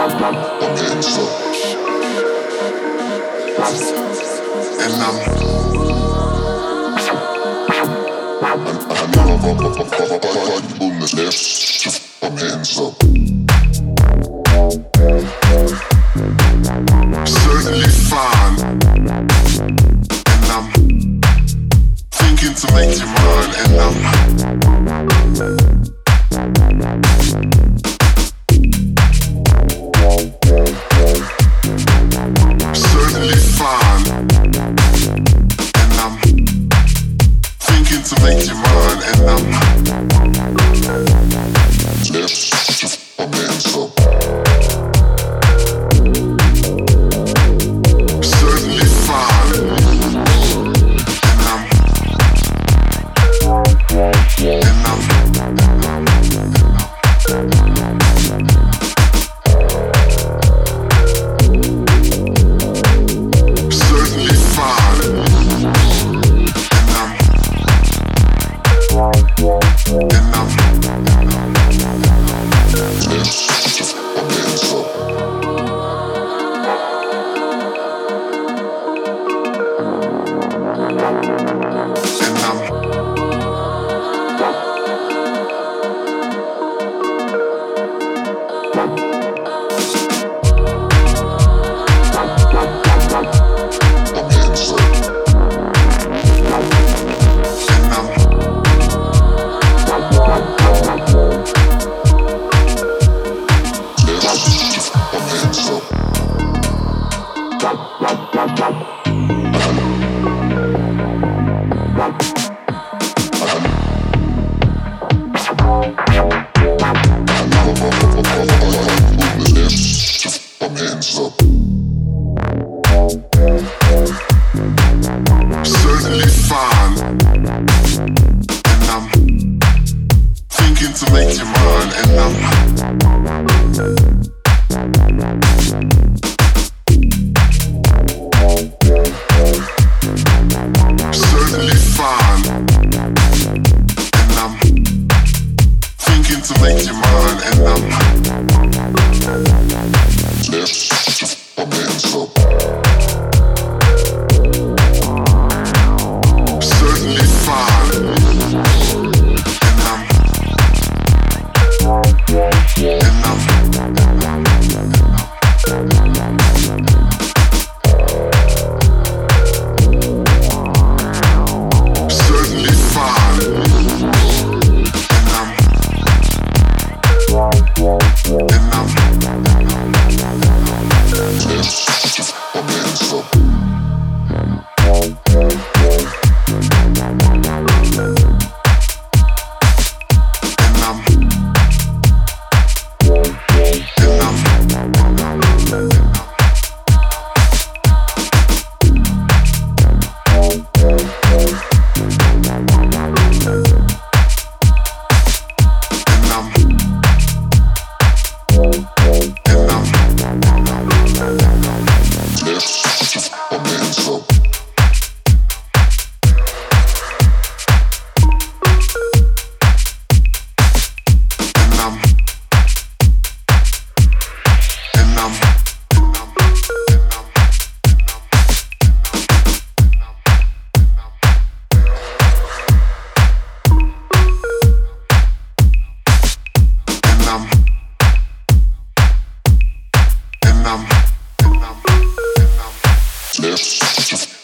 hands up. And I'm hands up. Certainly fine. And I'm thinking to make you mine. And certainly fine. And I'm thinking to make you mine. And I'm hands up. Certainly fine. And I'm certainly fine. And I'm hands up. Hands up. Certainly fine. And I'm thinking to make you mine. And I'm certainly fine. And I'm thinking to make you mine. And I'm hands up. Certainly fine. And I'm certainly fine. And I'm hands up. Yes.